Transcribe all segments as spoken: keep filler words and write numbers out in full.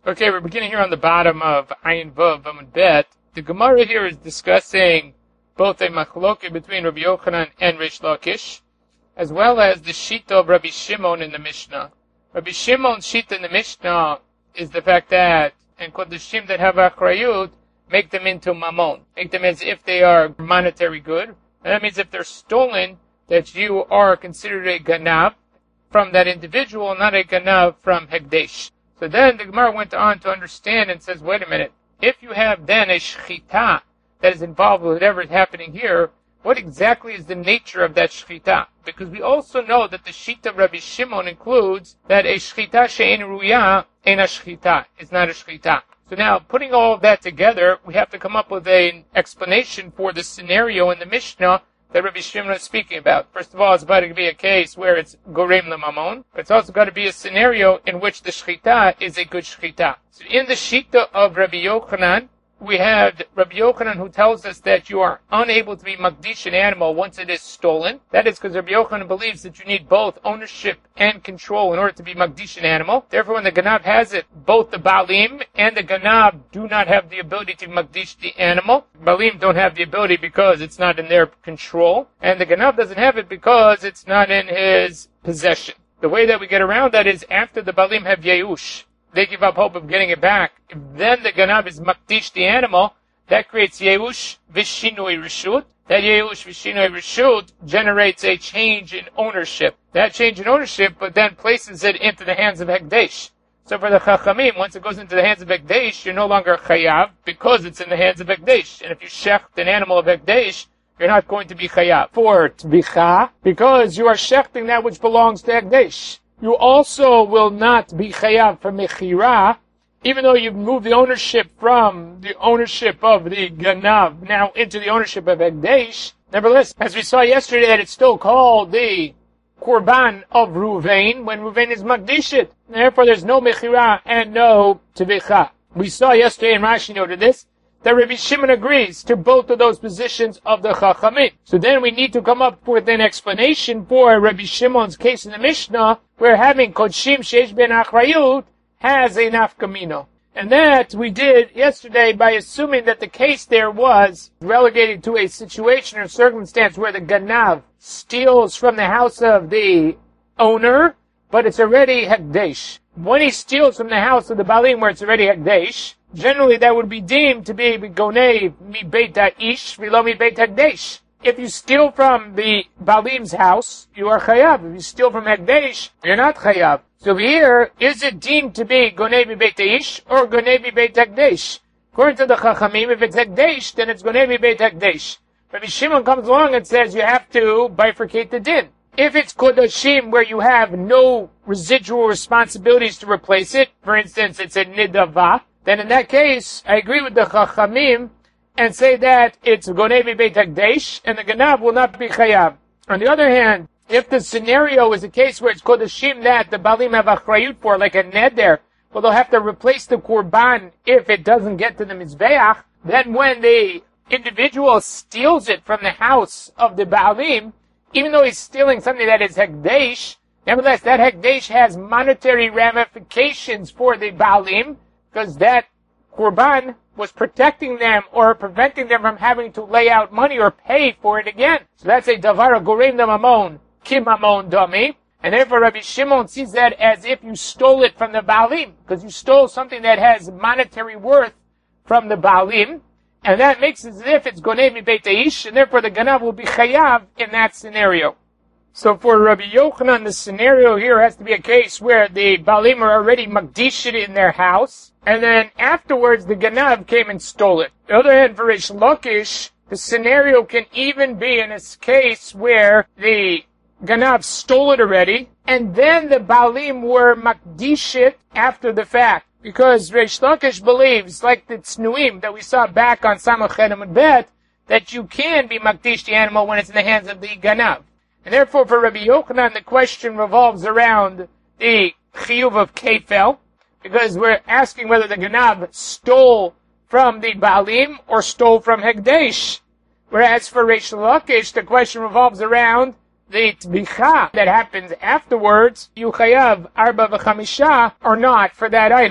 Okay, we're beginning here on the bottom of Ayin Vav Amud Bet. The Gemara here is discussing both a machloke between Rabbi Yochanan and Reish Lakish, as well as the Shita of Rabbi Shimon in the Mishnah. Rabbi Shimon's Shita in the Mishnah is the fact that, and Kodeshim that have Achrayut, make them into Mammon. Make them as if they are monetary good. And that means if they're stolen, that you are considered a Ganav from that individual, not a Ganav from Hekdesh. So then the Gemara went on to understand and says, wait a minute, if you have then a shchita that is involved with whatever is happening here, what exactly is the nature of that shchita? Because we also know that the shita of Rabbi Shimon includes that a shchita she'en ruya ain't a shchita, it's not a shchita. So now, putting all of that together, we have to come up with an explanation for the scenario in the Mishnah that Rabbi Shimon is speaking about. First of all, it's about to be a case where it's gorem lemamon, but it's also got to be a scenario in which the shchita is a good shchita. So in the shita of Rabbi Yochanan, we have Rabbi Yochanan who tells us that you are unable to be makdish an animal once it is stolen. That is because Rabbi Yochanan believes that you need both ownership and control in order to be makdish an animal. Therefore, when the ganav has it, both the balim and the ganav do not have the ability to makdish the animal. Balim don't have the ability because it's not in their control, and the ganav doesn't have it because it's not in his possession. The way that we get around that is after the balim have yeush, they give up hope of getting it back. If then the ganav is makdish the animal, that creates yeush vishinui reshut. That yeush vishinui reshut generates a change in ownership. That change in ownership, but then places it into the hands of Hekdesh. So for the Chachamim, once it goes into the hands of Hekdesh, you're no longer chayav because it's in the hands of Hekdesh. And if you shecht an animal of Hekdesh, you're not going to be chayav. For tbicha, because you are shechting that which belongs to Hekdesh. You also will not be chayav for mechira, even though you've moved the ownership from the ownership of the ganav now into the ownership of Hekdesh. Nevertheless, as we saw yesterday, that it's still called the Korban of Ruvain when Ruvain is makdishit. Therefore, there's no mechira and no tvicha. We saw yesterday, and Rashi noted this, that Rabbi Shimon agrees to both of those positions of the Chachamim. So then we need to come up with an explanation for Rabbi Shimon's case in the Mishnah, where having Kodshim Sheish Ben Achrayut has a nafkamino. And that we did yesterday by assuming that the case there was relegated to a situation or circumstance where the Ganav steals from the house of the owner, but it's already Hekdesh. When he steals from the house of the Balim where it's already Hekdesh, generally that would be deemed to be Gonei mi Beit Ha'ish v'lo mi Beit Hekdesh. If you steal from the Balim's house, you are chayav. If you steal from Hekdesh, you're not chayav. So here, is it deemed to be Gonei mi Beit Ha'ish or Gonei mi Beit Hekdesh? According to the Chachamim, if it's Hekdesh, then it's Gonei mi Beit Hekdesh. Rabbi Shimon comes along and says you have to bifurcate the din. If it's Kodashim where you have no residual responsibilities to replace it, for instance, it's a Nidava, then in that case, I agree with the Chachamim and say that it's Gonei mi Beit Hekdesh and the Ganav will not be Chayav. On the other hand, if the scenario is a case where it's Kodashim that the Balim have Achrayut for, like a Neder, well, they'll have to replace the Korban if it doesn't get to the Mizbeach, then when the individual steals it from the house of the Balim, even though he's stealing something that is Hekdesh, nevertheless, that Hekdesh has monetary ramifications for the Balim, because that Korban was protecting them or preventing them from having to lay out money or pay for it again. So that's a Davar Gorem Mamon, Kim Mamon Dami. And therefore Rabbi Shimon sees that as if you stole it from the Balim, because you stole something that has monetary worth from the Balim, and that makes it as if it's Gonei mi Beit Ha'ish, and therefore the Ganav will be Chayav in that scenario. So for Rabbi Yochanan, the scenario here has to be a case where the Balim are already Makdishit in their house, and then afterwards the Ganav came and stole it. On the other hand, for Reish Lakish, the scenario can even be in a case where the Ganav stole it already, and then the Balim were Makdishit after the fact. Because Reish Lakish believes, like the Tznuim that we saw back on Samach Amud Bet, that you can be Makdish the animal when it's in the hands of the Ganav. And therefore, for Rabbi Yochanan, the question revolves around the Chiyuv of Kefel, because we're asking whether the Ganav stole from the Balim or stole from Hekdesh. Whereas for Reish Lakish, the question revolves around the Tbicha that happens afterwards, you chayav arba v'chamisha or not for that item.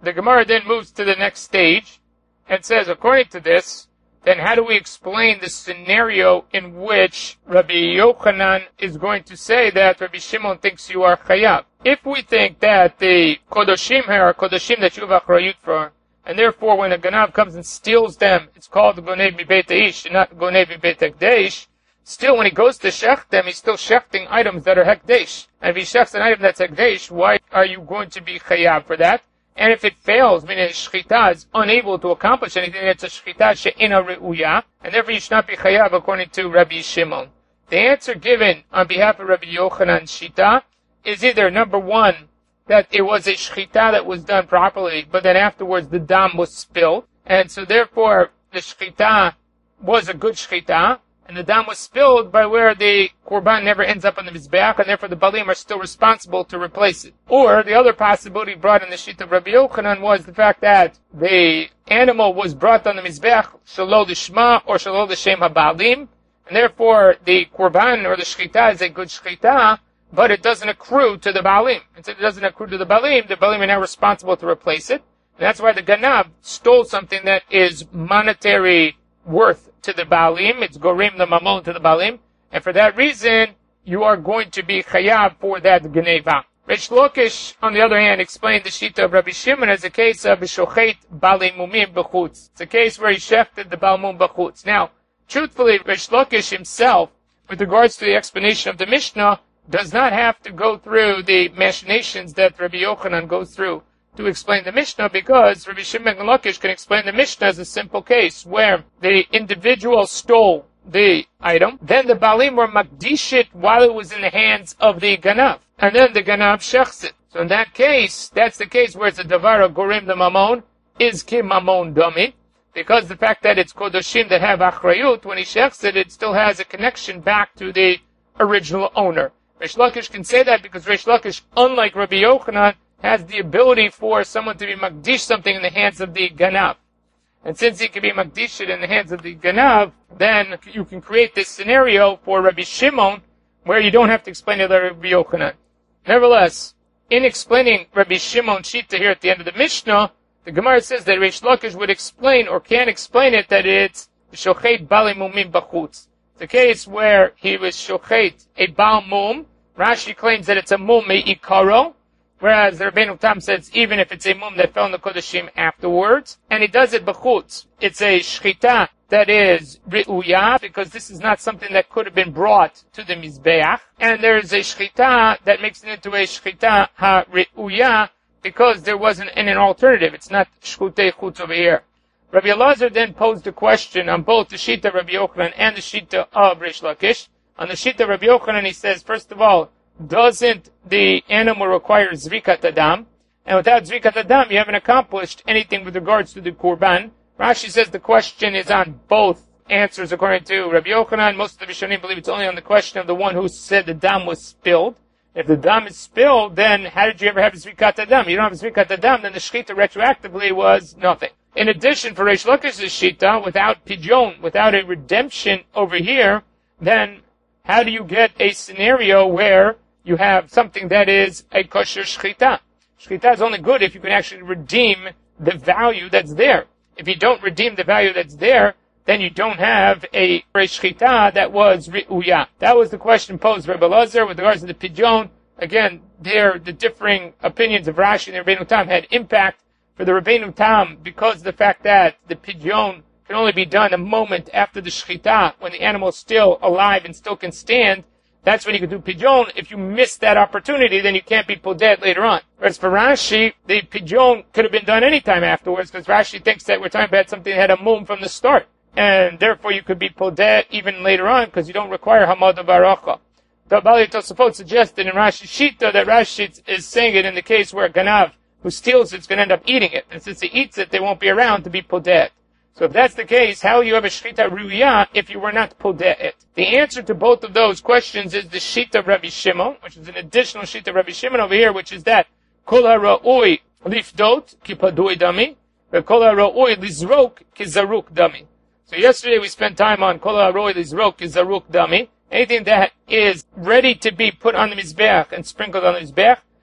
the Gemara then moves to the next stage and says, according to this, then how do we explain the scenario in which Rabbi Yochanan is going to say that Rabbi Shimon thinks you are chayav? If we think that the kodoshim here are kodoshim that you have achrayut for, and therefore when a ganav comes and steals them, it's called gonev mi beit haish, not gonev mi beit hekdesh, still when he goes to shech them, he's still shechting items that are hekdesh. And if he shechts an item that's hekdesh, why are you going to be chayav for that? And if it fails, meaning shchita is unable to accomplish anything, it's a shchita she'ena re'uya, and therefore you should not be chayav according to Rabbi Shimon. The answer given on behalf of Rabbi Yochanan Shita is either number one, that it was a shchita that was done properly, but then afterwards the dam was spilled, and so therefore the shchita was a good shchita, and the dam was spilled by where the korban never ends up on the mizbeach, and therefore the balim are still responsible to replace it. Or the other possibility brought in the sheet of Rabbi Yochanan was the fact that the animal was brought on the mizbeach shelo lishma or shelo l'shem habalim, and therefore the korban or the shchita is a good shchita, but it doesn't accrue to the balim. And since it doesn't accrue to the balim, the balim are now responsible to replace it. And that's why the ganav stole something that is monetary worth to the balim. It's gorim the mamon to the balim. And for that reason, you are going to be chayav for that geneva. Reish Lakish, on the other hand, explained the shita of Rabbi Shimon as a case of shochet balim mumim b'chutz. It's a case where he shechted the balmum b'chutz. Now, truthfully, Reish Lakish himself, with regards to the explanation of the Mishnah, does not have to go through the machinations that Rabbi Yochanan goes through to explain the Mishnah, because Rabbi Shimon ben Lakish can explain the Mishnah as a simple case where the individual stole the item, then the balim were makdish it while it was in the hands of the ganav, and then the ganav shechs it. So in that case, that's the case where it's a davar of gorim the mamon, is ki mamon dami, because the fact that it's kodoshim that have achrayut, when he shechs it, it still has a connection back to the original owner. Reish Lakish can say that because Reish Lakish, unlike Rabbi Yochanan, has the ability for someone to be makdish something in the hands of the ganav. And since he can be makdish it in the hands of the ganav, then you can create this scenario for Rabbi Shimon where you don't have to explain it to Rabbi Yochanan. Nevertheless, in explaining Rabbi Shimon Shita here at the end of the Mishnah, the Gemara says that Reish Lakish would explain or can explain it that it's shochet bali mumim b'chutz. The case where he was shochet a bal mum. Rashi claims that it's a mum me'ikaro, whereas the Rabbeinu Tam says even if it's a mum that fell in the kodeshim afterwards, and he does it b'chutz. It's a shchita that is ri'uya, because this is not something that could have been brought to the mizbeach, and there is a shchita that makes it into a shchita ha-ri'uya, because there wasn't an alternative. It's not shchutei chutz over here. Rabbi Elazar then posed a question on both the shita of Rabbi Yochanan and the shita of Reish Lakish. On the shita of Rabbi Yochanan, he says, first of all, doesn't the animal require zrikat adam? And without zrikat adam, you haven't accomplished anything with regards to the korban. Rashi says the question is on both answers according to Rabbi Yochanan. Most of the Rishonim believe it's only on the question of the one who said the dam was spilled. If the dam is spilled, then how did you ever have zrikat adam? You don't have zrikat adam, then the shchita retroactively was nothing. In addition, for Reish Lakish's shita, without pidyon, without a redemption over here, then how do you get a scenario where you have something that is a kosher shchita? Shchita is only good if you can actually redeem the value that's there. If you don't redeem the value that's there, then you don't have a, a shchita that was ri'uya. That was the question posed by Rabbi Elazar with regards to the pidyon. Again, there, the differing opinions of Rashi and Rabbeinu Tam had impact. For the Rabbeinu Tam, because of the fact that the pidyon can only be done a moment after the shchita, when the animal is still alive and still can stand, that's when you can do pidyon. If you miss that opportunity, then you can't be poded later on. Whereas for Rashi, the pidyon could have been done any time afterwards, because Rashi thinks that we're talking about something that had a mum from the start. And therefore you could be poded even later on, because you don't require hamad baracha. The Bali Tosafot suggested in Rashi Shita that Rashi is saying it in the case where Ganav, who steals it, is going to end up eating it. And since he eats it, they won't be around to be poded. So if that's the case, how will you have a shchita ruya if you were not podeh it? The answer to both of those questions is the shita of Rabbi Shimon, which is an additional shita of Rabbi Shimon over here, which is that kol ha'ra'ui lifdot ki padui dami, and kol ha'ra'ui lizrok ki zaruk dami. So yesterday we spent time on kol ha'ra'ui lizrok ki zaruk dami. Anything that is ready to be put on the mizbeach and sprinkled on the mizbeach,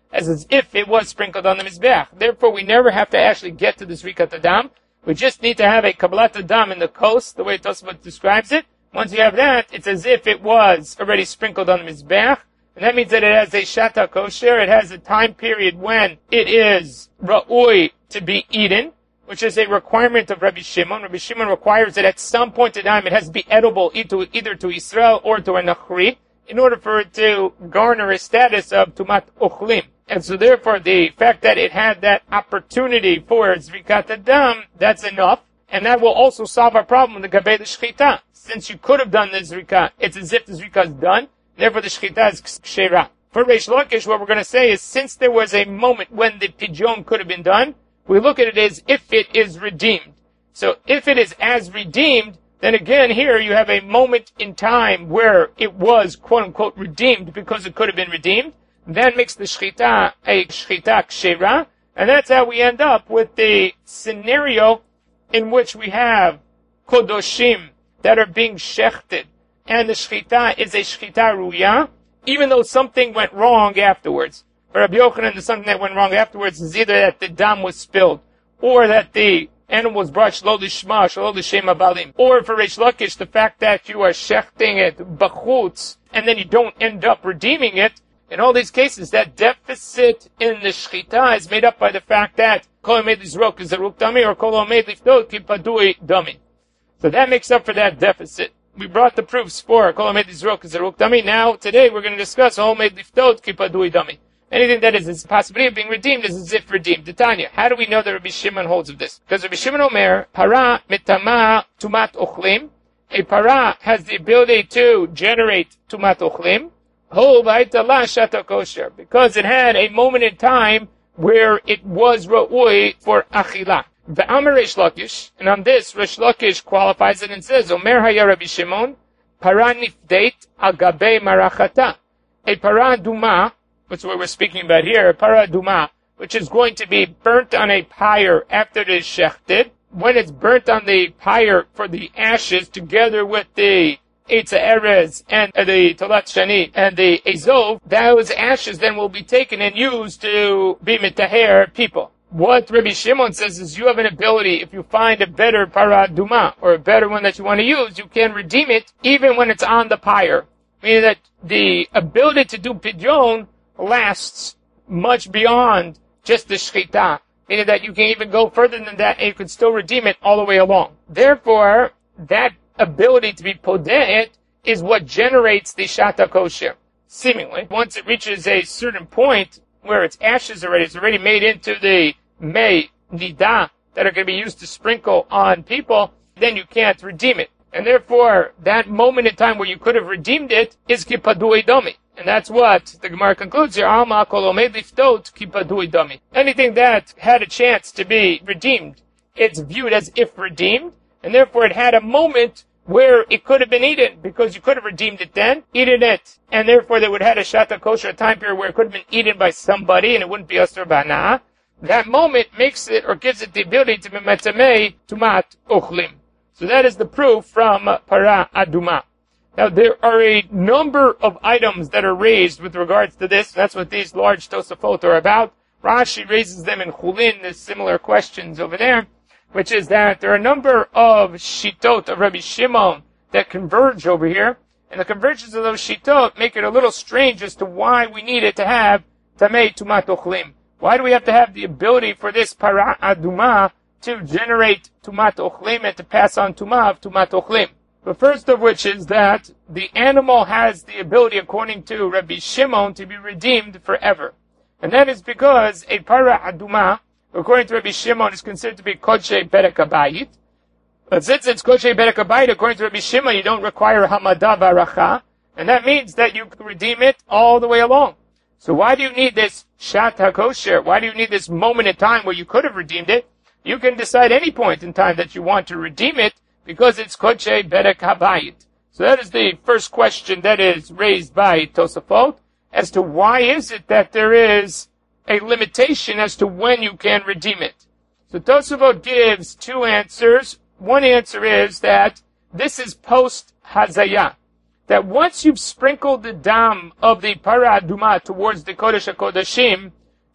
as, as if it was sprinkled on the Mizbeach. Therefore, we never have to actually get to the Zrikat Adam. We just need to have a Kabbalat Adam in the coast, the way Tosafot describes it. Once you have that, it's as if it was already sprinkled on the Mizbeach. And that means that it has a Shata Kosher. It has a time period when it is Ra'ui to be eaten, which is a requirement of Rabbi Shimon. Rabbi Shimon requires that at some point in time it has to be edible either, either to Israel or to a Nachri in order for it to garner a status of Tumat Ochlim. And so therefore the fact that it had that opportunity for Zrikat Adam, that's enough. And that will also solve our problem with the Gabei the Shechita. Since you could have done the Zrikat, it's as if the Zrikat is done. Therefore, the Shechita is Kshera. For Reish Lakish, what we're going to say is, since there was a moment when the Pidyon could have been done, we look at it as if it is redeemed. So, if it is as redeemed, then again, here you have a moment in time where it was, quote-unquote, redeemed because it could have been redeemed. That makes the Shechita a Shechita Kshera, and that's how we end up with the scenario in which we have Kodoshim that are being shechted, and the shechita is a shechita ruya, even though something went wrong afterwards. For Rabbi Yochanan, the something that went wrong afterwards is either that the dam was spilled, or that the animal was brought shlo lishma, shlo l'shem abalim. Or for Reish Lakish, the fact that you are shechting it b'chutz, and then you don't end up redeeming it. In all these cases, that deficit in the shechita is made up by the fact that kol omed lizrok is zaruk dami, or kol omed liftot kipadui dami. So that makes up for that deficit. We brought the proofs for Kol Hamed Yizrok Zaruk Dami. Now, today, we're going to discuss Kol Hamed Liftot Kipadui Dami. Anything that is a possibility of being redeemed is as if redeemed. Titania, how do we know that Rabbi Shimon holds of this? Because Rabbi Shimon Omer, Para Mitama Tumat Ochlim. A para has the ability to generate Tumat Ochlim. Ho V'aitala Shata Kosher. Because it had a moment in time where it was Ra'ui for Achila. Ve'amar Reish Lakish, and on this, Reish Lakish qualifies it and says, Omer haya Rabbi Shimon, para nifdeit al gabei marachata. A para duma, which is what we're speaking about here, a para duma, which is going to be burnt on a pyre after it is shechted. When it's burnt on the pyre for the ashes, together with the Eitz Erez and the Talat Shani and the Ezov, those ashes then will be taken and used to be mitaher people. What Rabbi Shimon says is you have an ability, if you find a better para duma, or a better one that you want to use, you can redeem it even when it's on the pyre. Meaning that the ability to do pidyon lasts much beyond just the shechita. Meaning that you can even go further than that and you can still redeem it all the way along. Therefore, that ability to be podeh is what generates the shata kosher. Seemingly. Once it reaches a certain point where its ashes already, it's already made into the mei nida that are going to be used to sprinkle on people, then you can't redeem it. And therefore, that moment in time where you could have redeemed it is kipadui domi. And that's what the Gemara concludes here. Alma kol omed liftot kipadui domi. Anything that had a chance to be redeemed, it's viewed as if redeemed, and therefore it had a moment where it could have been eaten, because you could have redeemed it then, eaten it, and therefore they would have had a shata kosher, a time period where it could have been eaten by somebody, and it wouldn't be asur b'hana'ah. That moment makes it, or gives it the ability to be metamei tumat ochlim. So that is the proof from para aduma. Now there are a number of items that are raised with regards to this. That's what these large Tosafot are about. Rashi raises them in Chulin, there's similar questions over there, which is that there are a number of shitot of Rabbi Shimon that converge over here, and the convergence of those shitot make it a little strange as to why we needed to have tamei tumat ochlim. Why do we have to have the ability for this para aduma to generate tumat ochlim and to pass on tumah of tumat ochlim? The first of which is that the animal has the ability, according to Rabbi Shimon, to be redeemed forever. And that is because a para aduma, according to Rabbi Shimon, is considered to be kodshe berek habayit. But since it's kodshe berek habayit, according to Rabbi Shimon, you don't require hamada v'aracha, and that means that you can redeem it all the way along. So why do you need this shat hakosher? Why do you need this moment in time where you could have redeemed it? You can decide any point in time that you want to redeem it, because it's kodshe berek habayit. So that is the first question that is raised by Tosafot, as to why is it that there is a limitation as to when you can redeem it. So Tosafot gives two answers. One answer is that this is post-hazaya. That once you've sprinkled the dam of the para aduma towards the Kodesh HaKodashim,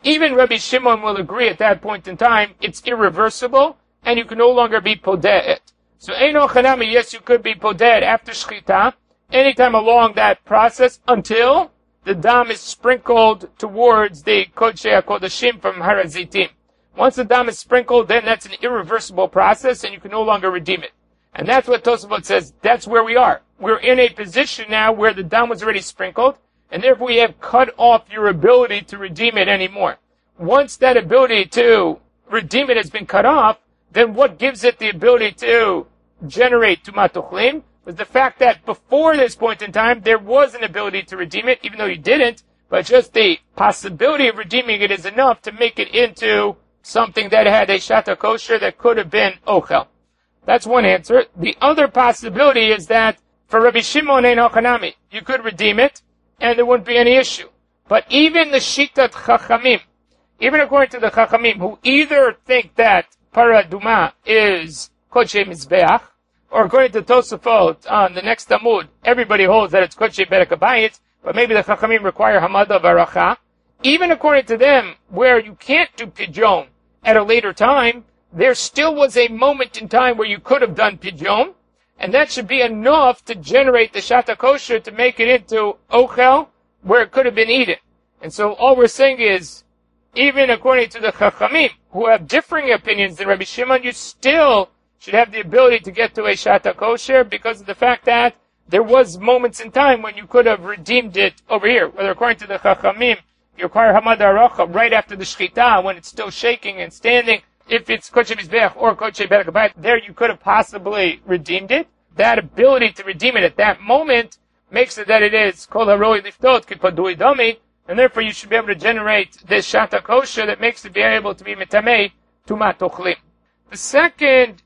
even Rabbi Shimon will agree at that point in time, it's irreversible, and you can no longer be podeh. So Eino Chanami, yes, you could be podeh after Shchita, anytime along that process, until the dam is sprinkled towards the Kodshei HaKodashim from Har HaZeitim. Once the dam is sprinkled, then that's an irreversible process, and you can no longer redeem it. And that's what Tosafot says, that's where we are. We're in a position now where the dam was already sprinkled, and therefore we have cut off your ability to redeem it anymore. Once that ability to redeem it has been cut off, then what gives it the ability to generate Tumat Ochlim was the fact that before this point in time, there was an ability to redeem it, even though you didn't, but just the possibility of redeeming it is enough to make it into something that had a Shata Kosher that could have been Ochel. That's one answer. The other possibility is that for Rabbi Shimon and Ochanami, you could redeem it, and there wouldn't be any issue. But even the Shitat Chachamim, even according to the Chachamim, who either think that Paraduma is Kodshei Mizbeach, or according to Tosafot on the next Amud, everybody holds that it's Kodshei Berek HaBayit, but maybe the Chachamim require Hamada Varacha. Even according to them, where you can't do Pidyon at a later time, there still was a moment in time where you could have done Pidyon, and that should be enough to generate the Shata Kosher to make it into Ochel, where it could have been eaten. And so all we're saying is, even according to the Chachamim, who have differing opinions than Rabbi Shimon, you still should have the ability to get to a Shata Kosher because of the fact that there was moments in time when you could have redeemed it over here. Whether according to the Chachamim, you require Hamad Aracha right after the Shchita when it's still shaking and standing. If it's Kodshei Mizbeach or Kodshei Berek HaBayit, there you could have possibly redeemed it. That ability to redeem it at that moment makes it that it is Kol Haroi Liftot Kipadui Dami, and therefore you should be able to generate this Shata Kosher that makes it be able to be Metamei Tumat Ochlim. The second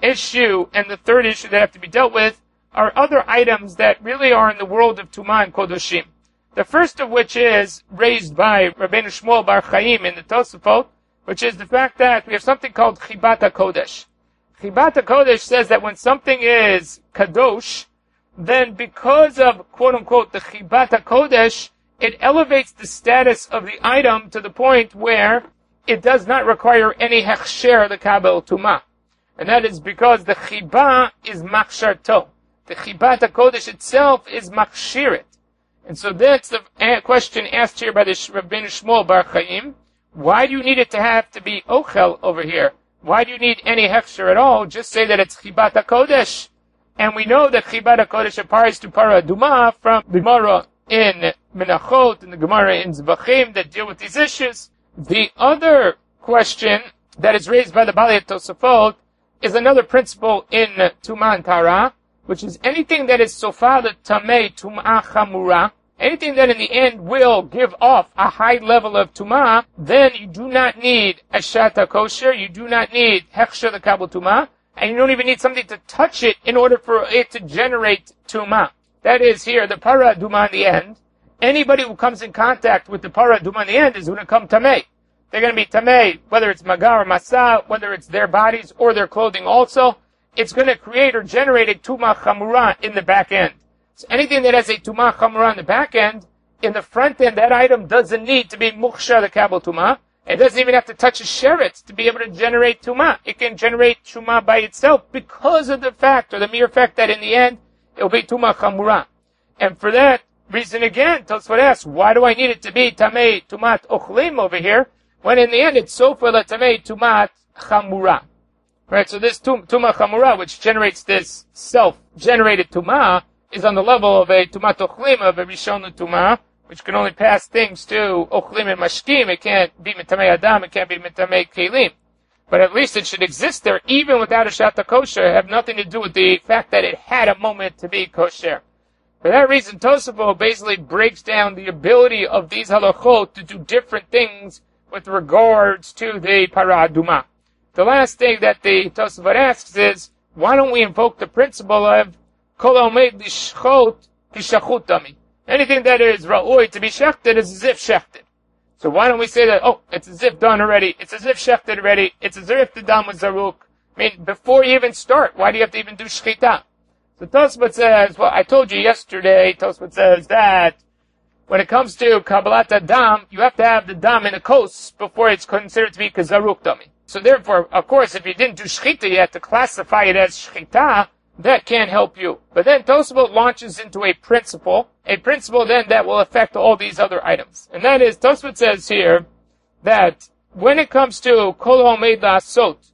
issue and the third issue that have to be dealt with are other items that really are in the world of Tumah and Kodoshim. The first of which is raised by Rabbeinu Shmuel Bar Chaim in the Tosafot, which is the fact that we have something called Chibat HaKodesh. Chibat HaKodesh says that when something is Kadosh, then because of, quote-unquote, the Chibat HaKodesh, it elevates the status of the item to the point where it does not require any hechsher the kabel Tumah. And that is because the Chibah is Machsharto. The Chibat HaKodesh itself is Machshirit. And so that's the question asked here by the Rabbeinu Shmuel Bar Chaim. Why do you need it to have to be Ochel over here? Why do you need any hechsher at all? Just say that it's Chibat HaKodesh. And we know that Chibat HaKodesh applies to Para Duma from the Gemara in Menachot and the Gemara in Zvachim that deal with these issues. The other question that is raised by the Balei Tosafot is another principle in Tumah and Tara, which is anything that is Sofad Tamei Tumah Chamura, anything that in the end will give off a high level of Tumah, then you do not need a Shata Kosher, you do not need Hechsher the Kabel Tumah, and you don't even need something to touch it in order for it to generate Tumah. That is here, the Para Duma in the end. Anybody who comes in contact with the Para Duma in the end is going to come Tamei. They're going to be Tamei, whether it's Maga or Masa, whether it's their bodies or their clothing also. It's going to create or generate a Tumah Chamura in the back end. So anything that has a Tumah Chamura in the back end, in the front end, that item doesn't need to be Mukhsha the Kabel Tumah. It doesn't even have to touch a sheretz to be able to generate Tumah. It can generate Tumah by itself because of the fact, or the mere fact that in the end, it will be Tumah Chamura. And for that reason again, Tosfot asks, why do I need it to be Tamei Tumat Ochlim over here, when in the end it's Sofa la Tamei Tumat Chamura? Right, so this tum, Tumah Chamura, which generates this self-generated Tumah, is on the level of a Tumat Ochlim, of a Rishon Tumah, which can only pass things to Ochlim and Mashkim. It can't be Mitamei Adam, it can't be Mitamei Kelim. But at least it should exist there, even without a Shata Kosher, have nothing to do with the fact that it had a moment to be kosher. For that reason, Tosafot basically breaks down the ability of these halachot to do different things with regards to the Para Duma. The last thing that the Tosafot asks is, why don't we invoke the principle of Kol Omed Lishchot Kishachut Dami? Anything that is Ra'oi to be shechted is as if shechted. So why don't we say that, oh, it's as if done already, it's as if shechted already, it's as if the dam was zaruk. I mean, before you even start, why do you have to even do shchita? So Tosfot says, well, I told you yesterday, Tosfot says that when it comes to Kabbalat Adam, you have to have the dam in a kos before it's considered to be Kazaruk Dami. So therefore, of course, if you didn't do Shchita yet to classify it as Shchita, that can't help you. But then Tosafot launches into a principle, a principle then that will affect all these other items. And that is, Tosafot says here that when it comes to Kol Homed La'asot,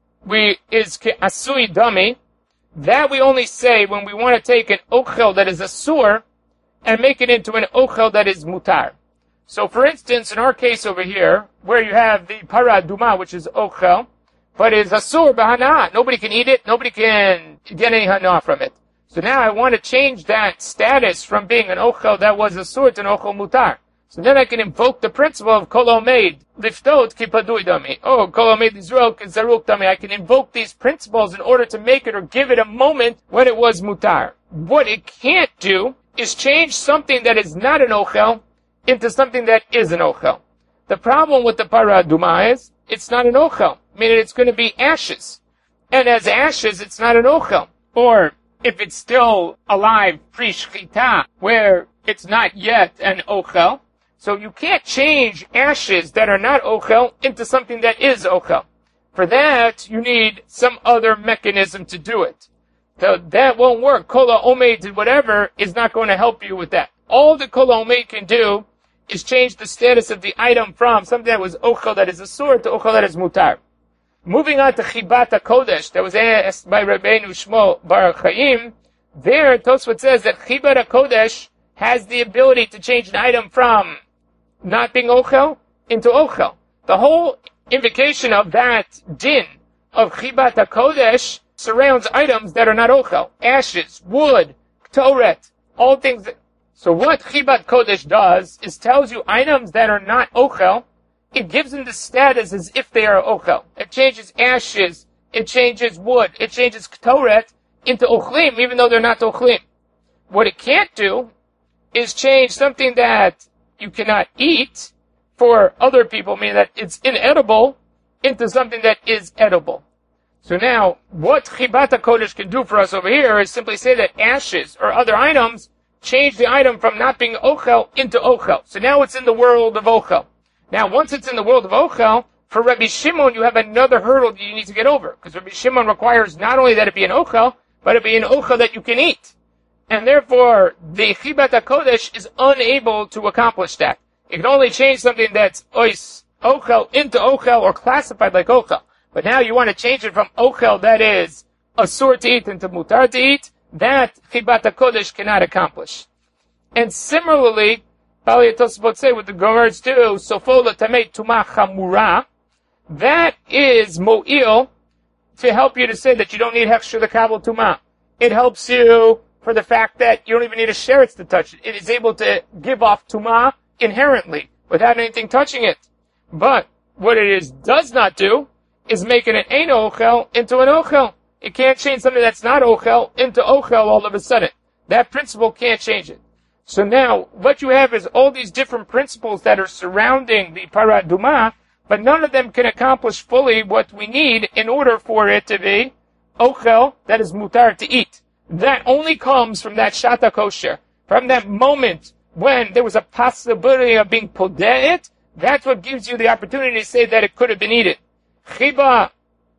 we is Asui Dami, that we only say when we want to take an Ochel that is Asur and make it into an Ochel that is Mutar. So for instance, in our case over here, where you have the Para Duma, which is Ochel, but it's Asur B'Hana. Nobody can eat it, nobody can get any Hana from it. So now I want to change that status from being an Ochel that was Asur to an Ochel Mutar. So then I can invoke the principle of Kol Omeid, Liftot Kipadui Dami. Oh, Kol Omeid Israel Kizaruk Dami. I can invoke these principles in order to make it or give it a moment when it was Mutar. What it can't do is change something that is not an Ochel into something that is an Ochel. The problem with the Para Aduma is, it's not an Ochel, meaning it's going to be ashes. And as ashes, it's not an Ochel. Or, if it's still alive pre-Shchita, where it's not yet an Ochel, so you can't change ashes that are not Ochel into something that is Ochel. For that, you need some other mechanism to do it. So that won't work. Kola Omeid, whatever, is not going to help you with that. All the Kola Omeid can do is change the status of the item from something that was Ochel that is Asur to Ochel that is Mutar. Moving on to Chibat HaKodesh, that was asked by Rabbeinu Shmuel Bar Chaim, there Tosfot says that Chibat HaKodesh has the ability to change an item from not being Ochel into Ochel. The whole invocation of that din of Chibat HaKodesh surrounds items that are not Ochel. Ashes, wood, Ktoret, all things that... So what Chibat Kodesh does is tells you items that are not Ochel, it gives them the status as if they are Ochel. It changes ashes, it changes wood, it changes Ktoret into Ochlim, even though they're not Ochlim. What it can't do is change something that you cannot eat for other people, meaning that it's inedible, into something that is edible. So now, what Chibat HaKodesh can do for us over here is simply say that ashes or other items change the item from not being Ochel into Ochel. So now it's in the world of Ochel. Now, once it's in the world of Ochel, for Rabbi Shimon, you have another hurdle that you need to get over. Because Rabbi Shimon requires not only that it be an Ochel, but it be an Ochel that you can eat. And therefore, the Chibat HaKodesh is unable to accomplish that. It can only change something that's Ois, Ochel into Ochel or classified like Ochel. But now you want to change it from Ochel that is Asur to eat into Mutar to eat, that Chibat HaKodesh cannot accomplish. And similarly, Bali Tosafot say with the Gemara's too, Sofola Tamei Tumah Chamura, that is Mo'il to help you to say that you don't need Hechsher L'Kabel Tumah. It helps you for the fact that you don't even need a sheretz to touch it. It is able to give off Tumah inherently without anything touching it. But what it is does not do is making an Ein Ochel into an Ochel. It can't change something that's not Ochel into Ochel all of a sudden. That principle can't change it. So now, what you have is all these different principles that are surrounding the Para Aduma, but none of them can accomplish fully what we need in order for it to be Ochel that is mutar to eat. That only comes from that Shata Kosher. From that moment when there was a possibility of being Podeit, that's what gives you the opportunity to say that it could have been eaten. Chiba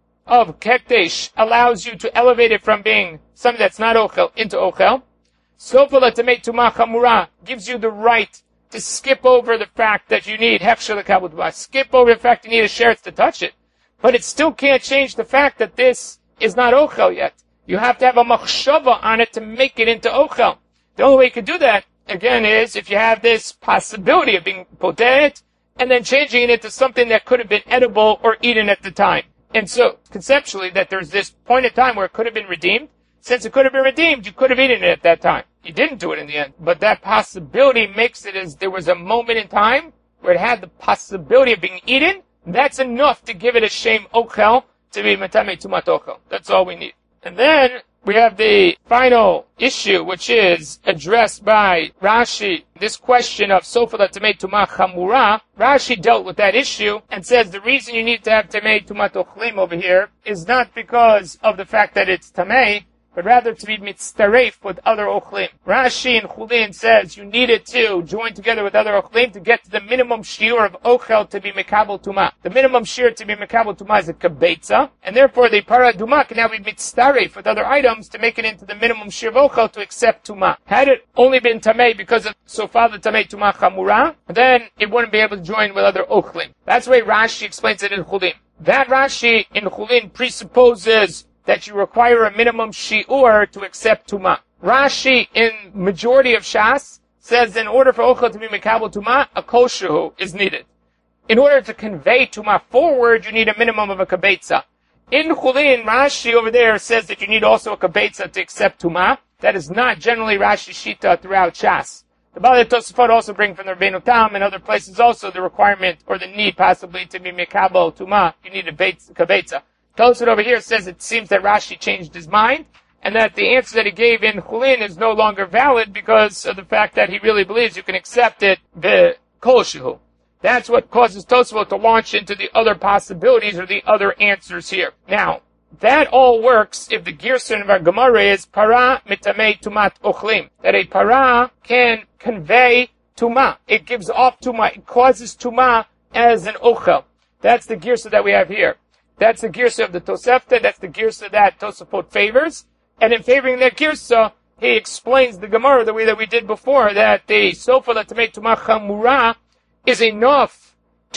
of Kekdesh allows you to elevate it from being something that's not Ochel into Ochel. Sofala Tamei Tumah Chamura gives you the right to skip over the fact that you need Hechsher L'Kabel Tumah. Skip over the fact you need a sheretz to touch it. But it still can't change the fact that this is not Ochel yet. You have to have a machshava on it to make it into Ochel. The only way you can do that, again, is if you have this possibility of being Podeit, and then changing it into something that could have been edible or eaten at the time. And so, conceptually, that there's this point in time where it could have been redeemed. Since it could have been redeemed, you could have eaten it at that time. You didn't do it in the end. But that possibility makes it as there was a moment in time where it had the possibility of being eaten. That's enough to give it a shame Ochel to be Matamei Tumat Ochel. That's all we need. And then we have the final issue, which is addressed by Rashi. This question of Sofala Tamei Tumah Chamura, Rashi dealt with that issue and says the reason you need to have Tamei Tumat Ochlim over here is not because of the fact that it's Tamei, but rather to be mitztaref with other ochlim. Rashi in Chulin says you needed to join together with other ochlim to get to the minimum shiur of ochel to be mekabel tuma. The minimum shiur to be mekabel tuma is a kabetza, and therefore the para duma can now be mitztaref with other items to make it into the minimum shiur of ochel to accept tuma. Had it only been tamei because of sofa the tamei tuma chamura, then it wouldn't be able to join with other ochlim. That's the way Rashi explains it in Chulin. That Rashi in Chulin presupposes that you require a minimum shi'ur to accept tuma. Rashi in majority of Shas says in order for ochel to be mekabel tuma, a koshehu is needed. In order to convey tuma forward, you need a minimum of a kabetza. In Chulin, Rashi over there says that you need also a kabetza to accept tuma. That is not generally Rashi Shita throughout Shas. The Balei Tosafot also bring from the Rebbeinu Tam and other places also the requirement or the need possibly to be mekabel tuma. You need a kabetza. Tosafot over here says it seems that Rashi changed his mind and that the answer that he gave in Chulin is no longer valid because of the fact that he really believes you can accept it b'kolshehu. That's what causes Tosafot to launch into the other possibilities or the other answers here. Now, that all works if the Girson of our Gemara is para mitamei tumat ochlim. That a para can convey tuma. It gives off tuma. It causes tuma as an ochel. That's the Girsa that we have here. That's the Girsa of the Tosefta. That's the Girsa that Tosafot favors. And in favoring that Girsa, he explains the Gemara the way that we did before, that the sofa latamei tuma chamura is enough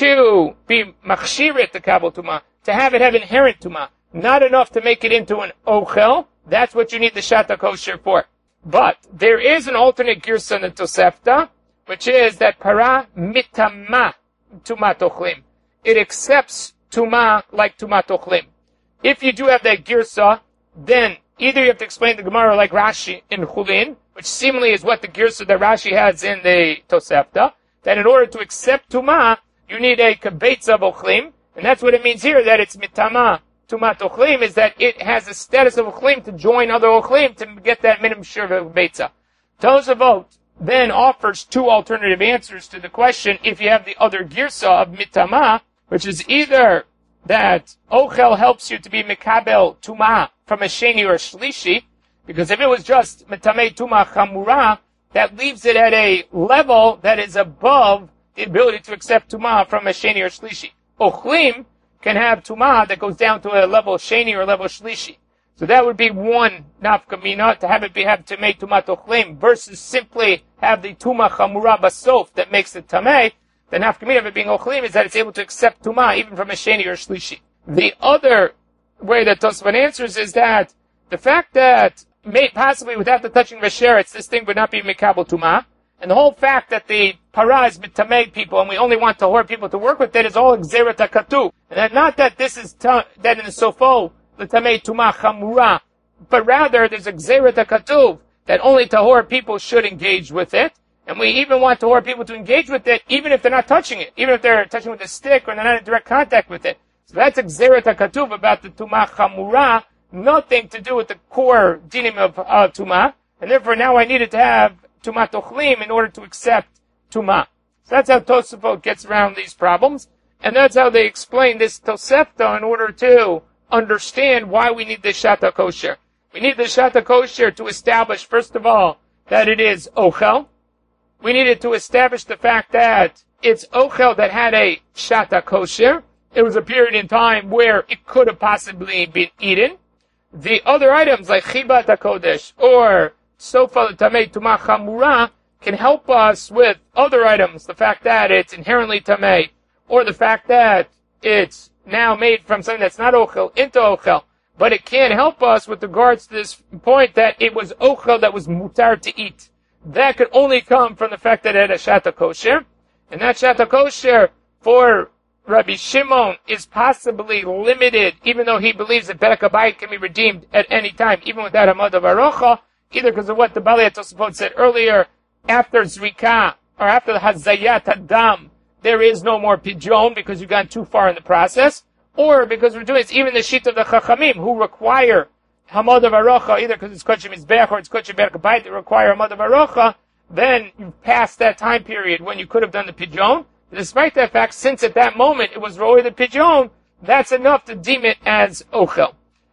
to be machshiret the kabel tuma, to have it have inherent tuma. Not enough to make it into an ochel. That's what you need the shata kosher for. But there is an alternate girsa in the Tosefta, which is that para mitama tumat ochlim. It accepts tuma like tumat ochlim. If you do have that girsa, then either you have to explain the Gemara like Rashi in Chulin, which seemingly is what the girsa that Rashi has in the Tosefta, that in order to accept tuma, you need a kabetza of ochlim, and that's what it means here, that it's mitama tumat ochlim, is that it has a status of ochlim to join other ochlim to get that minimum share of betza. Tosafot then offers two alternative answers to the question if you have the other girsa of mitama, which is either that ochel helps you to be mekabel tuma from a sheni or a shlishi, because if it was just mitamei tuma chamura, that leaves it at a level that is above the ability to accept tuma from a sheni or shlishi. Ochlim can have tuma that goes down to a level sheni or level shlishi. So that would be one nafkamina, to have it be have tamei tumat ochlim, versus simply have the tuma chamura basof that makes it tamei. The nafkamina of it being ochlim is that it's able to accept tuma even from a sheni or a shlishi. The other way that Tosfot answers is that the fact that may, possibly without the touching of a sheretz, this thing would not be mekabel tuma, and the whole fact that the para is mitamei people, and we only want tahor people to work with it, is all exeret hakatuv. And that not that this is ta- that in the sofo the tamei tuma chamura, but rather there's exeret hakatuv that only tahor people should engage with it, and we even want tahor people to engage with it, even if they're not touching it, even if they're touching with a stick or they're not in direct contact with it. So that's exeret hakatuv about the tuma chamura, nothing to do with the core dinim of uh, tuma, and therefore now I needed to have tumat ochlim in order to accept tuma. So that's how Tosafot gets around these problems, and that's how they explain this Tosefta in order to understand why we need the shata kosher. We need the shata kosher to establish, first of all, that it is ochel. We needed to establish the fact that it's ochel that had a shata kosher. It was a period in time where it could have possibly been eaten. The other items like chibat hakodesh or sofa tamei tuma chamura can help us with other items. The fact that it's inherently tamei, or the fact that it's now made from something that's not ochel into ochel. But it can help us with regards to this point that it was ochel that was mutar to eat. That could only come from the fact that it had a shata kosher, and that shata kosher for Rabbi Shimon is possibly limited, even though he believes that Perek HaBayit can be redeemed at any time, even without a Madav Arocha, either because of what the Balei Tosafot said earlier, after Zrika, or after the Hazayat Hadam, there is no more pidyon because you've gone too far in the process, or because we're doing it's even the sheet of the Chachamim, who require Hamadav Arocha, either because it's Kodesh Mizbech or it's Kodesh Perek HaBayit that require Hamadav Arocha, then you've passed that time period when you could have done the pidyon. Despite that fact, since at that moment it was Roy the Pidyon, that's enough to deem it as Ochel.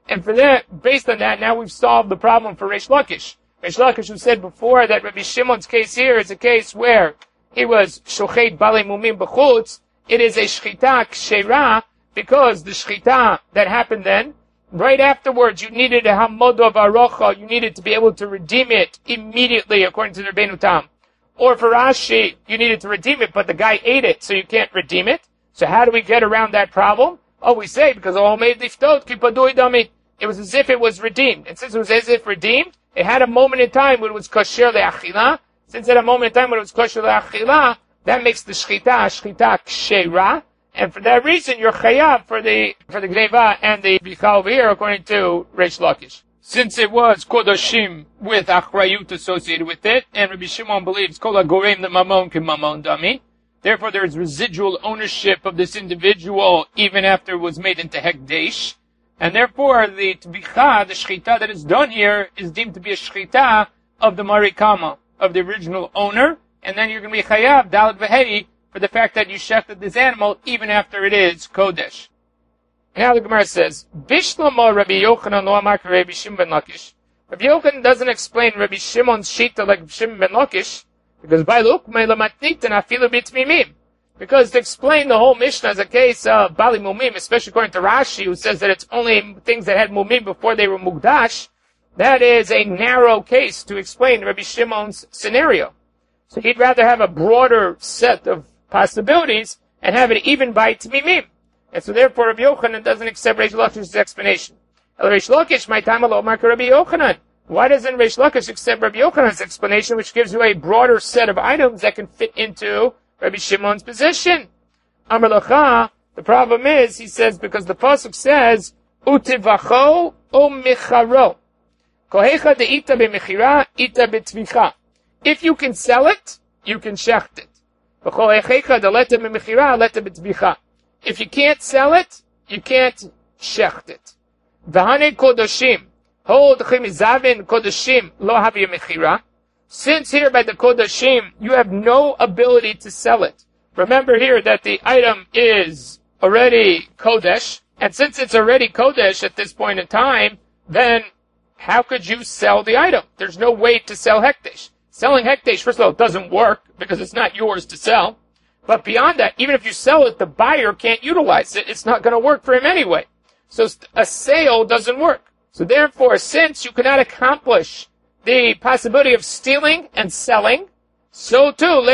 And for that, based on that, now we've solved the problem for Reish Lakish. Reish Lakish, who said before that Rabbi Shimon's case here is a case where he was shochet balei mumim b'chutz. It is a shchita kshera because the shchita that happened then, right afterwards, you needed a hamod of arocha. You needed to be able to redeem it immediately, according to the Rebbeinu Tam. Or for Rashi, you needed to redeem it, but the guy ate it, so you can't redeem it. So how do we get around that problem? Oh, we say, because all made liftot, kipadui dami. It was as if it was redeemed. And since it was as if redeemed, it had a moment in time when it was kosher le'achila. Since it had a moment in time when it was kosher le'achila, that makes the shchita, shchita kshera. And for that reason, you're chayav for the, for the gneva and the bicha over here, according to Reish Lakish. Since it was kodashim with achrayut associated with it, and Rabbi Shimon believes kol hagorem lemamon k'mamon dami, therefore there is residual ownership of this individual even after it was made into hekdesh, and therefore the tbicha, the shchita that is done here, is deemed to be a shchita of the marikama, of the original owner, and then you're going to be chayav dalet v'hei for the fact that you shechted this animal even after it is kodesh. Now the Gemara says, Bishlama Rabbi Yochanan lo amar Rabbi Shimon ben Lakish. Rabbi Yochanan doesn't explain Rabbi Shimon's shita like Shimon ben Lakish, because by lukmei lamatnitan afilu bitmimim. Because to explain the whole Mishnah as a case of bali mumim, especially according to Rashi, who says that it's only things that had mumim before they were mugdash, that is a narrow case to explain Rabbi Shimon's scenario. So he'd rather have a broader set of possibilities and have it even by tmimim. And so therefore Rabbi Yochanan doesn't accept Reish Lakish's explanation. El Reish Lakish, my time alone, mark Rabbi Yochanan. Why doesn't Reish Lakish accept Rabbi Yochanan's explanation, which gives you a broader set of items that can fit into Rabbi Shimon's position? Amar Lacha, the problem is, he says, because the pasuk says, Utivacho o micharo. Kohecha de ita b'mechira, ita b'tvicha. If you can sell it, you can shecht it. V'chohecha de leta b'mechira, leta b'tvicha. If you can't sell it, you can't shecht it. V'hane kodoshim. Hold chimizavin kodoshim lo havi mechira. Since here by the kodoshim, you have no ability to sell it. Remember here that the item is already kodesh, and since it's already kodesh at this point in time, then how could you sell the item? There's no way to sell hekdesh. Selling hekdesh, first of all, it doesn't work because it's not yours to sell. But beyond that, even if you sell it, the buyer can't utilize it. It's not going to work for him anyway. So a sale doesn't work. So therefore, since you cannot accomplish the possibility of stealing and selling, so too,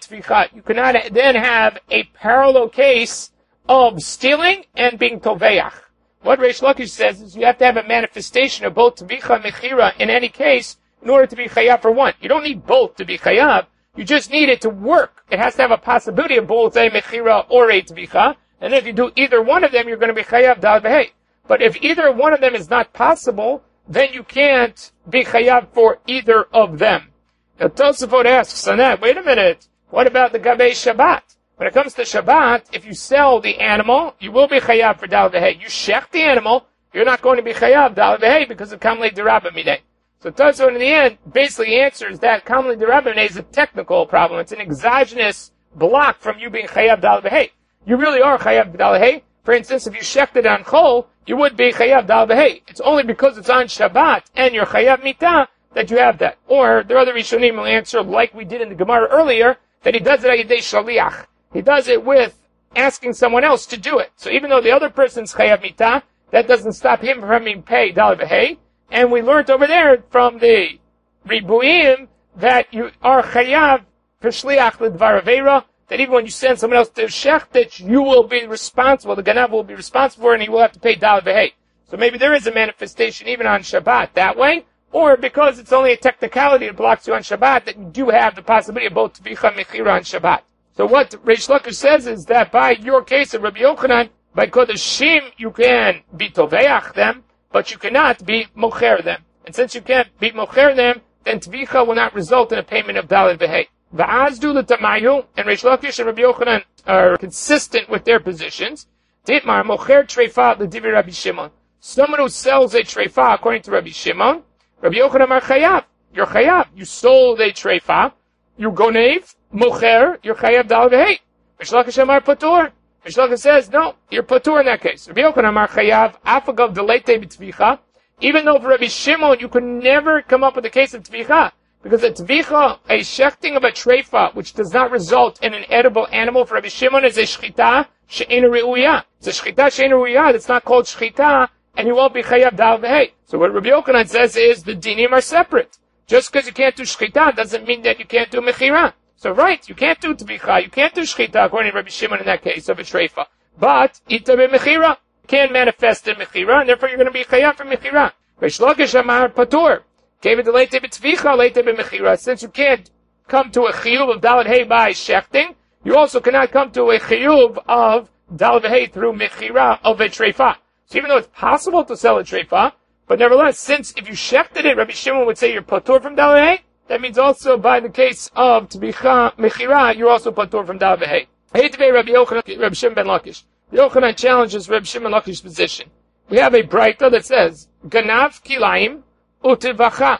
you cannot then have a parallel case of stealing and being toveach. What Reish Lakish says is you have to have a manifestation of both tvicha and mechira in any case in order to be chayav for one. You don't need both to be chayav. You just need it to work. It has to have a possibility of both a mechira or a tvicha. And if you do either one of them, you're going to be chayav dal v'hei. But if either one of them is not possible, then you can't be chayav for either of them. Now Tosafot asks on that, wait a minute, what about the Gabei Shabbat? When it comes to Shabbat, if you sell the animal, you will be chayav for dal v'hei. You shech the animal, you're not going to be chayav dal v'hei because of kamlei derabba midei. So Tosafot in the end basically answers that kamlei derabba midei is a technical problem. It's an exogenous block from you being chayav dal v'hei. You really are chayav dal v'hei. For instance, if you shechted it on chol, you would be chayav dal v'hei. It's only because it's on Shabbat and you're chayav mitah that you have that. Or the other Rishonim will answer, like we did in the Gemara earlier, that he does it at yedei shaliach. He does it with asking someone else to do it. So even though the other person's chayav mitah, that doesn't stop him from being paid dal v'hei. And we learned over there from the Ribuim that you are chayav for shliach l'dvar aveira, that even when you send someone else to shecht it, you will be responsible, the ganav will be responsible for it, and he will have to pay dal v'hei. So maybe there is a manifestation even on Shabbat that way, or because it's only a technicality that blocks you on Shabbat, that you do have the possibility of both tvicha and mechira on Shabbat. So what Reish Lakish says is that by your case of Rabbi Yochanan, by kodashim you can be toveach them, but you cannot be mocher them. And since you can't be mocher them, then tvicha will not result in a payment of dal v'hei. Va'azdu l'tamayu, and Reish Lakish and Rabbi Yochanan are consistent with their positions. Ditmar mocher treifa l'divi Rabbi Shimon. Someone who sells a treifa according to Rabbi Shimon, Rabbi Yochanan are chayav. You're chayav. You sold a treifa. You gonev, mocher, you're chayav dal v'hei. Reish Lakish amar patur. Rish Lakish says, no, you're patur in that case. Rabbi Yochanan Amar Chayav, Afagav Delete B'Tvicha. Even though for Rabbi Shimon, you could never come up with a case of Tvicha. Because a Tvicha, a shechting of a treifa, which does not result in an edible animal, for Rabbi Shimon is a shchita she'ena re'uya. It's a shchita she'ena re'uya that's not called shchita, and you won't be chayav dal v'hei. So what Rabbi Yochanan says is the dinim are separate. Just because you can't do shchita doesn't mean that you can't do mechira. So right, you can't do tvicha, you can't do shchita according to Rabbi Shimon in that case of a treifa. But ita b'mechira can manifest in mechira, and therefore you're going to be chayav for mechira. Rish Lakish Amar patur. Gave it to leite b'tvicha, leite b'mechira. Since you can't come to a chiyuv of dalad hay by shechting, you also cannot come to a chiyuv of dalad hay through mechira of a treifa. So even though it's possible to sell a treifa, but nevertheless, since if you shechted it, Rabbi Shimon would say you're patur from dalad hay, that means also by the case of tvicha mechira, you're also patur from dalad hay. Hey today, Rabbi Yochanan, Rabbi Shimon ben Lakish. Yochanan challenges Rabbi Shimon ben Lakish's position. We have a braita that says, Ganav kilayim utivacha.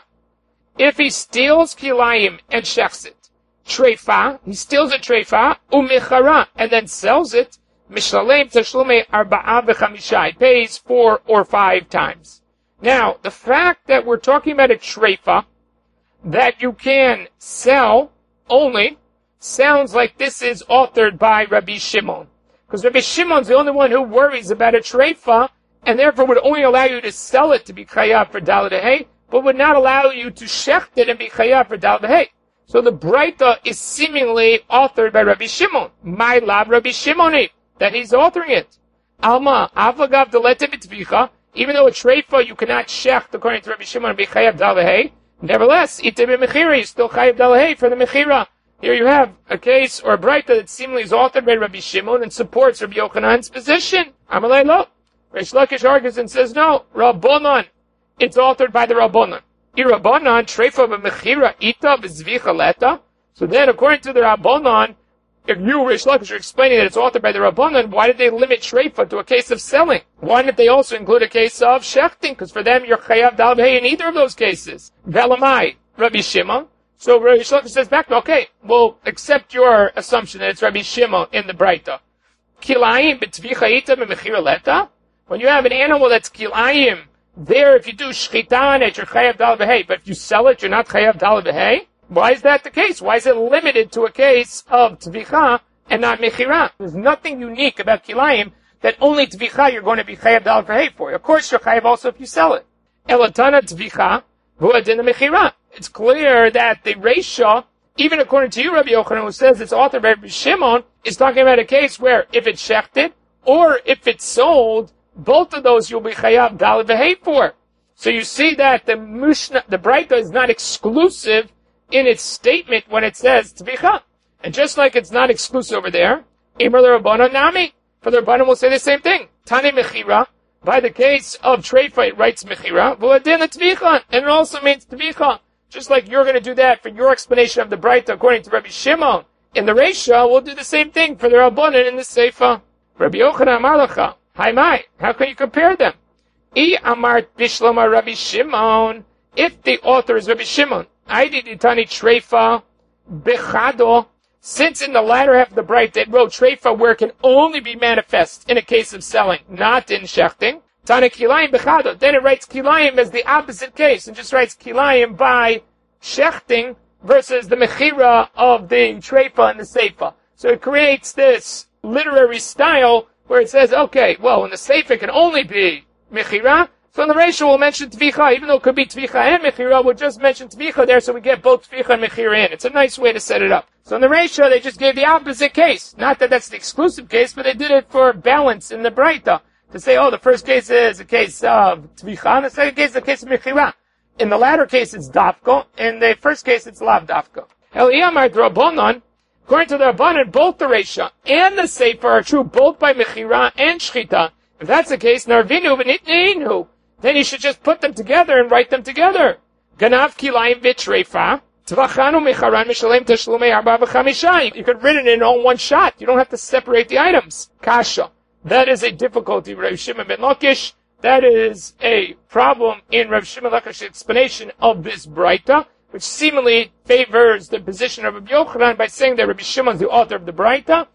If he steals kilayim and shechs it, treifa, he steals a treifa, umichara, and then sells it, mishalem tashlume arba'a v'chamisha. He pays four or five times. Now, the fact that we're talking about a treifa that you can sell only sounds like this is authored by Rabbi Shimon. Because Rabbi Shimon's the only one who worries about a treifa, and therefore would only allow you to sell it to be chayav for dalad hay, but would not allow you to shecht it and be chayav for dalad hay. So the braita is seemingly authored by Rabbi Shimon. My lab Rabbi Shimoni, that he's authoring it. Alma, avagav delete b'tvicha, even though a treifa you cannot shecht according to Rabbi Shimon and be chayav dalad hay, nevertheless, ite b'mechira, you still chayav dalad hay for the mechira. Here you have a case or a braita that seemingly is authored by Rabbi Shimon and supports Rabbi Yochanan's position. Amalei lo. Rish Lakish argues and says, no, Rabbanan, it's authored by the Rabbanan. I Rabbanan, treifa b'mechira ita b'zvicha leta. So then, according to the Rabbanan, if you, Rish Lakish, are explaining that it's authored by the Rabbanan, why did they limit treifa to a case of selling? Why didn't they also include a case of shechting? Because for them, you're chayav dal v'hei in either of those cases. Velamai, Rabbi Shimon. So Rish Lakish says back, okay, we'll accept your assumption that it's Rabbi Shimon in the Braita. Kilayim b'tvicha ita b'mechira leta. When you have an animal that's kilayim, there if you do shchita on it, you're chayav dal v'hei. But if you sell it, you're not chayav dal v'hei. Why is that the case? Why is it limited to a case of tvicha and not mechira? There's nothing unique about kilayim that only tvicha you're going to be chayav dal v'hei for. Of course, you're chayav also if you sell it. Elatana tvicha v'adina mechira. It's clear that the Reisha, even according to you, Rabbi Yochanan, who says it's authored by Rabbi Shimon, is talking about a case where if it's shechted or if it's sold, both of those you'll be chayav dal v'hei for. So you see that the Mishnah, the Braita is not exclusive in its statement when it says tvicha. And just like it's not exclusive over there, Imar l'Rabbanan nami, for the Rabbanan will say the same thing. Tani mechira, by the case of treifa, it writes mechira, v'adina tvicha, and it also means tvicha. Just like you're going to do that for your explanation of the Braita according to Rabbi Shimon. In the Reisha, we'll do the same thing for the Rabbanan in the Seifa. Rabbi Yochanan Amar Lacha, Hai mai, how can you compare them? I amart bishlama Rabbi Shimon, if the author is Rabbi Shimon, Aidi ditani treifa bechado, since in the latter half of the Braita it wrote treifa where it can only be manifest in a case of selling, not in shechting. Tana kilayim bechado. Then it writes kilayim as the opposite case, and just writes kilayim by shechting versus the mechira of the treifa and the seifa. So it creates this literary style where it says, okay, well, in the seifa it can only be mechira, so in the Reisha we'll mention tvicha, even though it could be tvicha and mechira, we'll just mention tvicha there so we get both tvicha and mechira in. It's a nice way to set it up. So in the Reisha they just gave the opposite case. Not that that's the exclusive case, but they did it for balance in the Braita. To say, oh, the first case is a case of tvicha, and the second case is a case of mechira. In the latter case, it's dafko. In the first case, it's lav dafko. Eliyamar Rabbanan, according to the Rabbanan, both the Reisha and the Sefer are true, both by mechira and shchita. If that's the case, narvinu v'nitneinu, then you should just put them together and write them together. Ganav kilayim v'treifa, tvachanu mecharan mishalem tashlumei arba v'chamisha. You could read it in all one shot. You don't have to separate the items. Kasha. That is a difficulty, Rav Shimon ben Lakish. That is a problem in Rav Shimon ben Lakish's explanation of this Braita, which seemingly favors the position of Rabbi Yochanan by saying that Rabbi Shimon is the author of the Braita.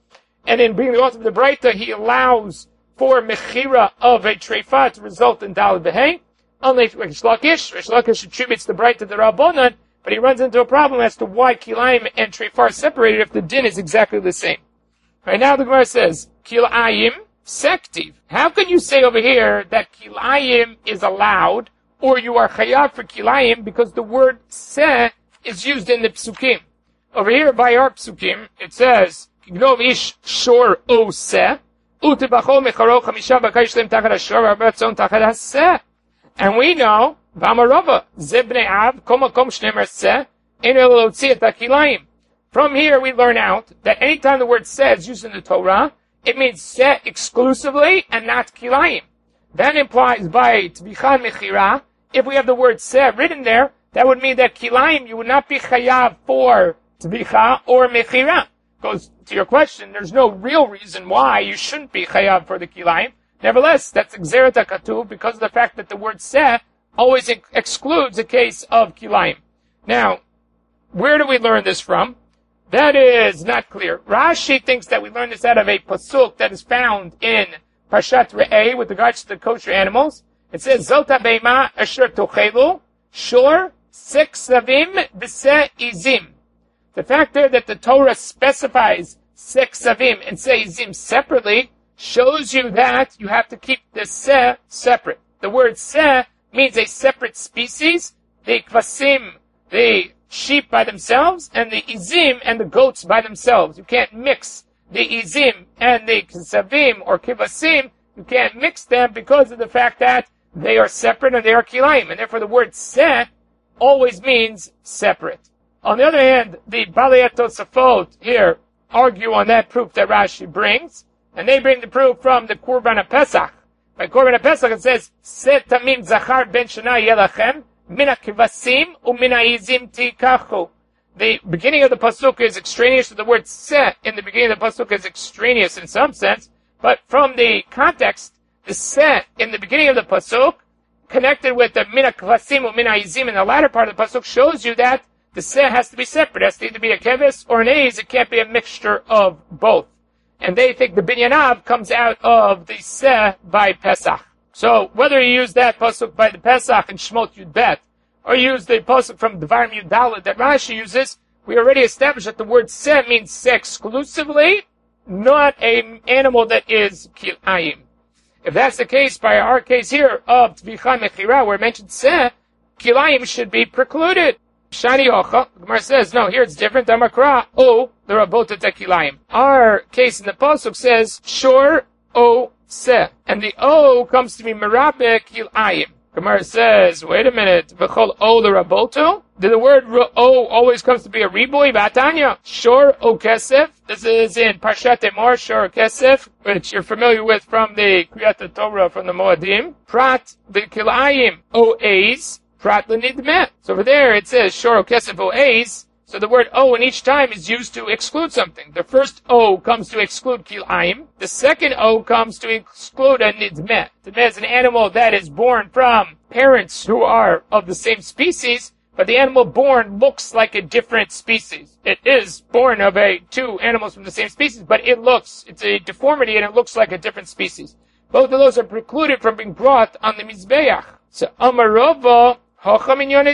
and in bringing the author of the Breita, he allows for mechira of a treifa to result in daled behei. Unlike Rish Lakish, Rish Lakish attributes the Breita to the Rabbanan, but he runs into a problem as to why kilayim and treifa are separated if the din is exactly the same. Right now the Gemara says, kilayim sektiv. How can you say over here that kilayim is allowed, or you are chayav for kilayim because the word se is used in the psukim? Over here by our psukim, it says, Gnov ish shor o se, utibachol mecharo chamisha bakay shlem tachat hashor v'arbatzon tachat haseh. And we know, V'amarova, zebnei av, kol makom shnemer se, ein elo lotzi et hakilayim. From here we learn out that anytime the word se is used in the Torah, it means se exclusively and not kilayim. That implies by tvicha mechira, if we have the word se written there, that would mean that kilayim you would not be chayav for tvicha or mechira. Goes to your question, there's no real reason why you shouldn't be chayav for the kilayim. Nevertheless, that's Gzeret HaKatuv because of the fact that the word se always ex- excludes a case of kilayim. Now, where do we learn this from? That is not clear. Rashi thinks that we learn this out of a pasuk that is found in Parshat Re'eh with regards to the kosher animals. It says, Zota beima asher tochelu, shor seksavim b'se izim. The fact there that the Torah specifies seksavim and se izim separately shows you that you have to keep the se separate. The word se means a separate species. The kvasim, the sheep by themselves, and the izim and the goats by themselves. You can't mix the izim and the ksavim or kivasim. You can't mix them because of the fact that they are separate and they are kilayim. And therefore the word se always means separate. On the other hand, the Balei Tosafot here argue on that proof that Rashi brings. And they bring the proof from the Korban Pesach. By Korban Pesach it says, Se tamim zachar ben shana yelachem, mina kivasim umina izim tikachu. The beginning of the pasuk is extraneous to the word se. In the beginning of the pasuk is extraneous in some sense. But from the context, the se in the beginning of the pasuk, connected with the mina kivasim umina izim in the latter part of the pasuk, shows you that the se has to be separate. It has to either be a keves or an ez. It can't be a mixture of both. And they think the binyanav comes out of the seh by Pesach. So whether you use that pasuk by the Pesach in Shmot Yud Bet, or use the pasuk from Devarim Yud Daled that Rashi uses, we already established that the word seh means seh exclusively, not an animal that is kilayim. If that's the case, by our case here of Tvicha Mechira, where it mentioned seh, kilayim should be precluded. Shani Ocha, Gemara says, no, here it's different. Amakra, O, the Rabota Tekilayim. Our case in the Pasuk says, Shor, O, Se. And the O comes to be Merabe Kilayim. Gemara says, wait a minute, V'chol O, the Raboto? Did the word O always comes to be a riboy? Vatanya, Shor, O, Kesef. This is in Parshat Emor, Shor, Kesef, which you're familiar with from the Kriyat Torah from the Moadim. Prat, the Kilayim, O, A's. Prat l'nidmeh. So over there it says shor kesef o eis. So the word o in each time is used to exclude something. The first o comes to exclude kilayim. The second o comes to exclude a nidmeh. Nidmeh is an animal that is born from parents who are of the same species, but the animal born looks like a different species. It is born of a two animals from the same species, but it looks, it's a deformity and it looks like a different species. Both of those are precluded from being brought on the Mizbeach. So Amarova, you have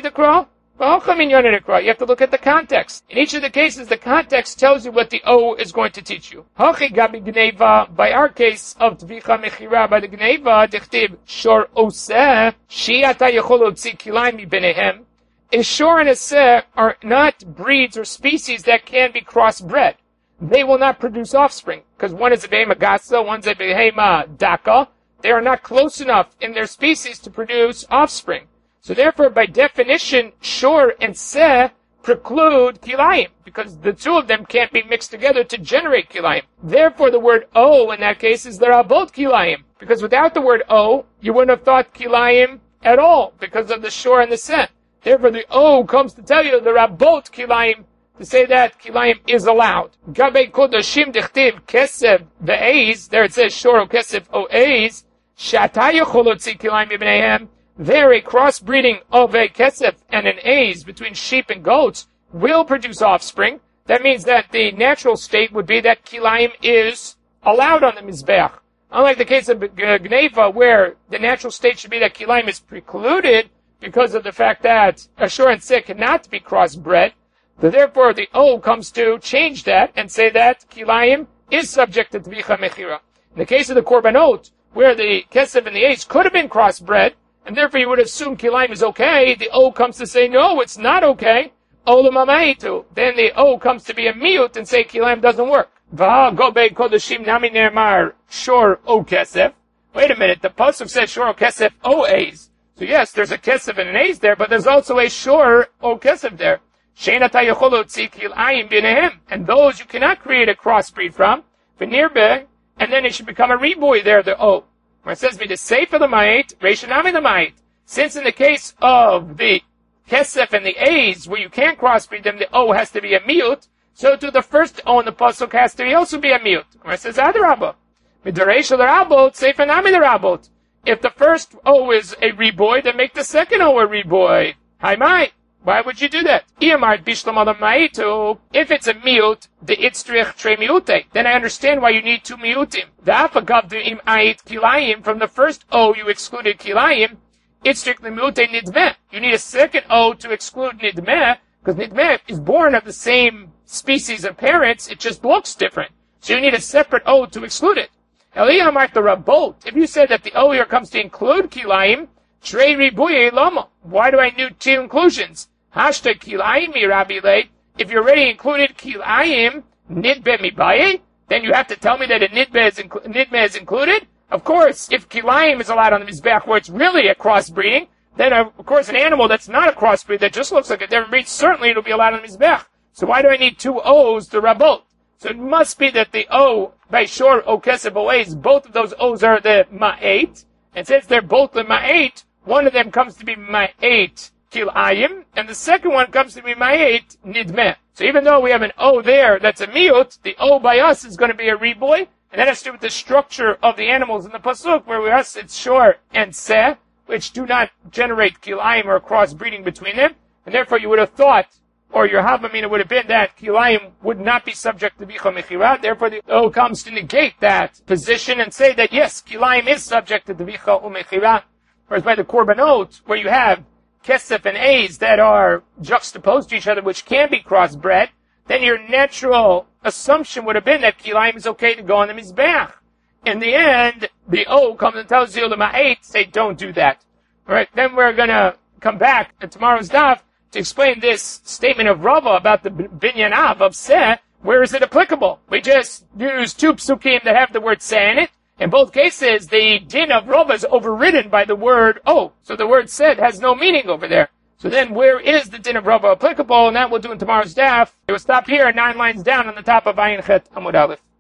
to look at the context. In each of the cases, the context tells you what the O is going to teach you. By our case of Tvicha Mechira, by the Gneva, Dichtib Shor Oseh, Shiata Yecholotzi Kilayim Benehem. A shor and a seh are not breeds or species that can be crossbred. They will not produce offspring, because one is a behema gasa, one's a behema daka. They are not close enough in their species to produce offspring. So therefore, by definition, shor and seh preclude kilayim, because the two of them can't be mixed together to generate kilayim. Therefore, the word o in that case is the rabot kilayim, because without the word o, you wouldn't have thought kilayim at all, because of the shor and the seh. Therefore, the o comes to tell you the rabot kilayim, to say that kilayim is allowed. Gabe kodashim dichtiv kesef ve'ez, there it says shor o kesef o ez, shata yecholotzi kilayim ibneihem. There, a crossbreeding of a kesef and an ez between sheep and goats will produce offspring. that means that the natural state would be that kilayim is allowed on the Mizbeach. Unlike the case of Gneva, where the natural state should be that kilayim is precluded because of the fact that Ashur and Seh cannot be crossbred, so therefore the O comes to change that and say that kilayim is subject to Tvicha Mechira. In the case of the Korbanot, where the Kesef and the Eish could have been crossbred, and therefore you would assume kilayim is okay, the O comes to say, no, it's not okay. Olam Amaitu. Then the O comes to be a miut and say kilayim doesn't work. V'ha gobe kodashim nami ne'emar shor o kesef. Wait a minute, the pasuk says shor o kesef o A's. So yes, there's a kesef and an A's there, but there's also a shor o kesef there. She'ena ta yechol lotzi kilayim b'nehem. And those you cannot create a crossbreed from. V'nirbe, and then it should become a reboy there, the O. Where it says, the sefer the ma'it, reishanami the ma'it. Since in the case of the Kesef and the A's, where you can't crossbreed them, the O has to be a miut, so to the first O in the pasuk has to be also be a miut. Where it says, Adarabba. Midaresh l'rabot, sefer nami l'rabot. If the first O is a reboy, then make the second O a reboy. Hi mai. Why would you do that? Iyamart bishlam adam ma'itu. If it's a miut, the itzrich tre miute, then I understand why you need two miutim. The afagavdu im ait kilayim, from the first O you excluded kilayim, itzrich limute nidmeh. You need a second O to exclude nidmeh, because nidmeh is born of the same species of parents, it just looks different. So you need a separate O to exclude it. Eliyamart the rabot. If you said that the O here comes to include kilayim, tre ribuye lama. Why do I need two inclusions? Hashtag kilayim mirabile. If you already included kilayim, nidbe mibaye, then you have to tell me that a nidbe is, inclu- nidbe is included? Of course, if kilayim is allowed on the Mizbeach where it's really a crossbreeding, then of course an animal that's not a crossbreed, that just looks like a different breed, certainly it'll be allowed on the Mizbeach. So why do I need two O's to rabot? So it must be that the O, by shor o kesef o A's, both of those O's are the ma'et, and since they're both the ma'et, one of them comes to be ma'et kilayim, and the second one comes to be ma'et nidmeh. So even though we have an O there that's a miut, the O by us is going to be a reboy, and that has to do with the structure of the animals in the pasuk, where we us it's shor and seh, which do not generate kilayim or crossbreeding between them, and therefore you would have thought, or your havamina would have been that kilayim would not be subject to bicha mechira. Therefore the O comes to negate that position and say that yes, kilayim is subject to the bicha umechira. Whereas by the korbanot, where you have kesef and A's that are juxtaposed to each other, which can be crossbred, then your natural assumption would have been that kilayim is okay to go on the mizbeach. In the end, the O comes and tells you the ma'at, say don't do that. Alright, then we're gonna come back at tomorrow's daf to explain this statement of Rava about the binyan av of Seh. Where is it applicable? We just use two psukim that have the word Seh in it. In both cases, the din of Rava is overridden by the word O. So the word Seh has no meaning over there. So then where is the din of Rava applicable? And that we'll do in tomorrow's daf. It will stop here, nine lines down on the top of Ayin Chet Amud Aleph.